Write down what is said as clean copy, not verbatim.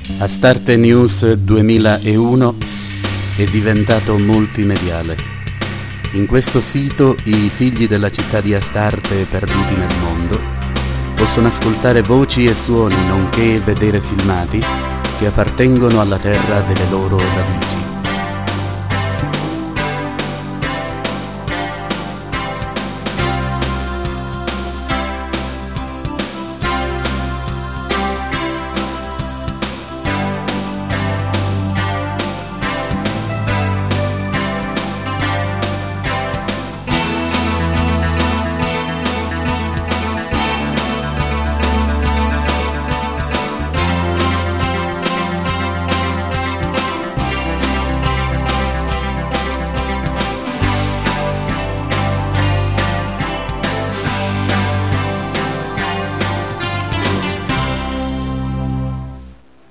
Astarte News 2001 è diventato multimediale. In questo sito i figli della città di Astarte perduti nel mondo possono ascoltare voci e suoni nonché vedere filmati che appartengono alla terra delle loro radici.